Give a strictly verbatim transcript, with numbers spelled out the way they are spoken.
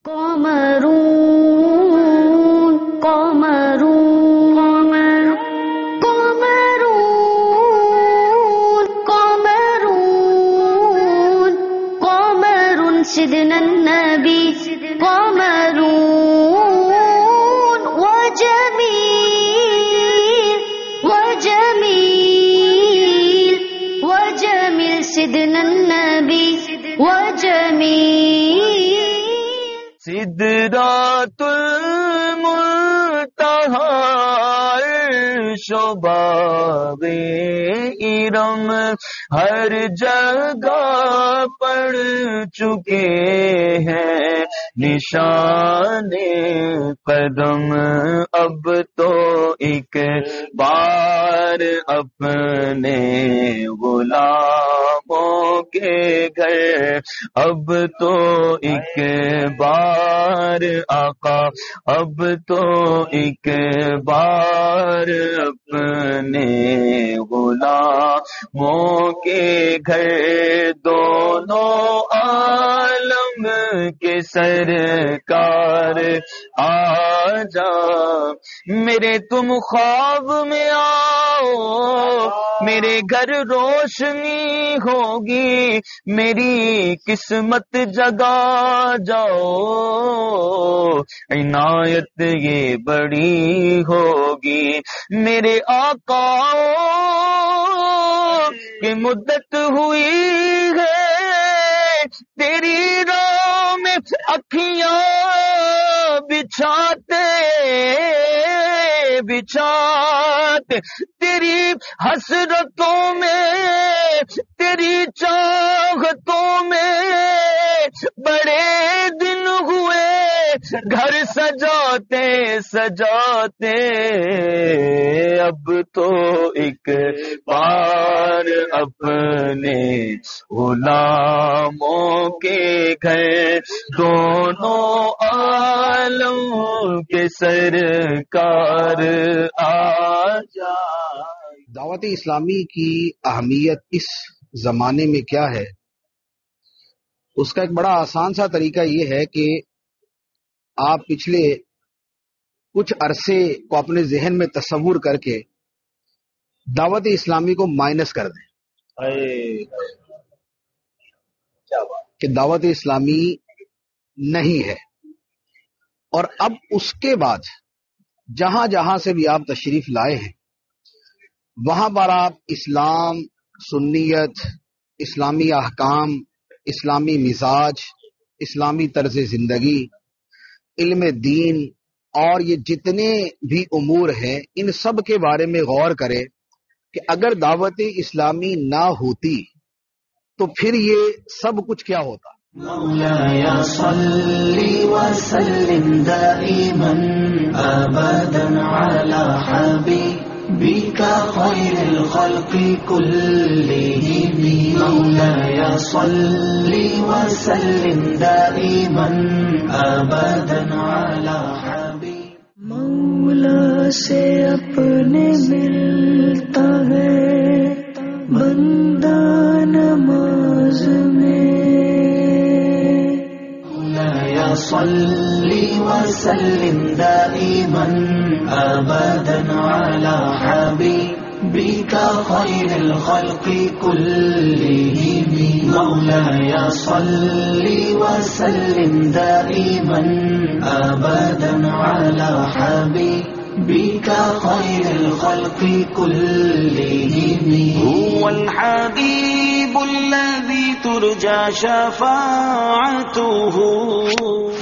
قمرون قمرون قمرون قمرون قمر سيدنا النبي قمرون وجميل وجميل وجميل سيدنا النبي وجميل سدرات المنتہا عرش و باغ ارم ہر جگہ پڑ چکے ہیں نشان قدم، اب تو ایک بار اپنے غلاموں کے گھر، اب تو ایک بار آقا، اب تو ایک بار اپنے غلاموں کے گھر، دونوں عالم کے سرکار آ جا، میرے تم خواب میں آؤ، میرے گھر روشنی ہوگی، میری قسمت جگا جاؤ، عنایت یہ بڑی ہوگی میرے آقا کہ مدت ہوئی ہے تیری راہ میں اکھیاں بچھاتے بچھاتے، تیری حسرتوں میں تیری چاہتوں میں بڑے دن ہوئے گھر سجاتے سجاتے، اب تو ایک بار اپنے غلاموں کے گھر، دونوں عالم کے سرکار آ جا۔ دعوت اسلامی کی اہمیت اس زمانے میں کیا ہے؟ اس کا ایک بڑا آسان سا طریقہ یہ ہے کہ آپ پچھلے کچھ عرصے کو اپنے ذہن میں تصور کر کے دعوت اسلامی کو مائنس کر دیں کہ دعوت اسلامی نہیں ہے، اور اب اس کے بعد جہاں جہاں سے بھی آپ تشریف لائے ہیں وہاں پر آپ اسلام، سنیت، اسلامی احکام، اسلامی مزاج، اسلامی طرز زندگی، علم دین اور یہ جتنے بھی امور ہیں ان سب کے بارے میں غور کریں کہ اگر دعوت اسلامی نہ ہوتی تو پھر یہ سب کچھ کیا ہوتا۔ مولاي صل وسلم دائما ابدا على حبيبك خير الخلق كلهم، مولاي صل وسلم دائما ابدا على حبيبك، مولا سے اپنے ملتا ہے بندہ نماز میں، صل وسلم دائما ابدا على حبيبك خير الخلق كلهم، مولاي صل وسلم دائما ابدا على حبيبك خير الخلق كلهم، هو الحبيب الذي ترجى شفاعته